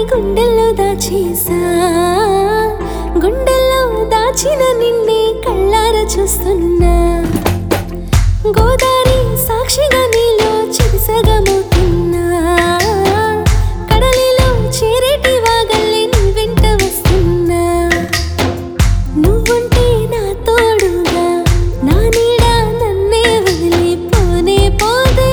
గుండెల్లో దాచేసా గుండెల్లో దాచిన నిన్నే కళ్ళారా చూస్తున్నా గోదారి సాక్షిగా నీలో చిరుసగమవుతున్నా కడలిలో చేరేటి వాగల్లే నీ వెంట వస్తున్నా నువ్వుంటే నా తోడుగా నా నీడ నన్నే వదిలి పోనే పోదే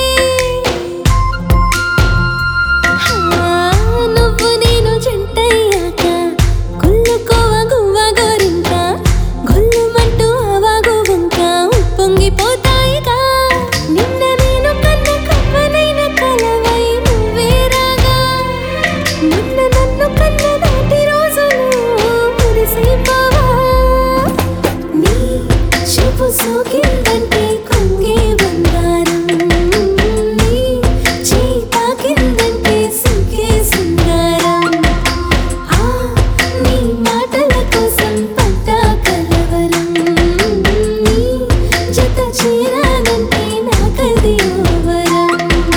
నువ్వు నేను జంటయ్యాక కుళ్ళుకోవ గువ్వ గోరింక గొల్లుమంటూ ఆవాగు వంక ఉప్పొంగిపోతాయిగా నిన్న నేను కన్న కవ్వనైన కలవై నువ్వే రాగా నిన్న నన్ను కన్న నాటి రోజులు మురిసిపోవా నీ చూపు సోకిందంటే కొంగే బంగారం నీ చేయి తాకిందంటే సిగ్గే శృంగారం ఆ నీ మాటల కోసం పడ్డా కలవరం నీ జత చేరానంటే నాకది ఓ వరం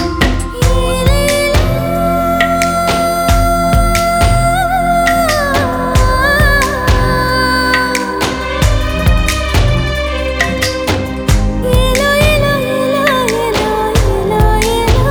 ఏలో ఏలో ఏలో ఏలో ఏలో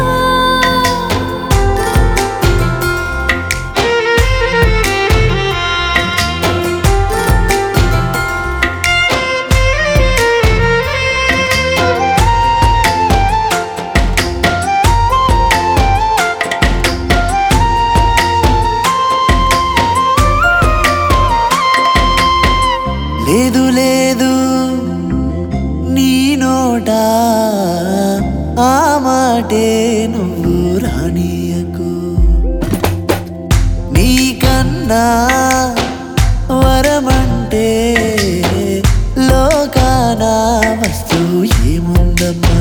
లేదు లేదు నీ నోట ఆ మాటే నువ్వు రానియకు నీకన్నా వరమంటే లోకాన వస్తువు ఏముందమ్మా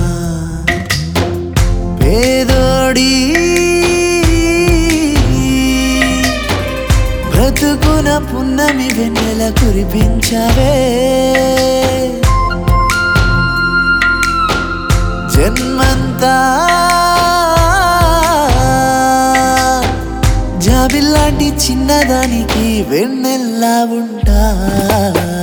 పేదోడి బ్రతుకున పున్నమి వెన్నెల కురిపించవే జన్మంతా జాబిల్లాంటి చిన్నదానికి వెన్నెల్లా ఉంటా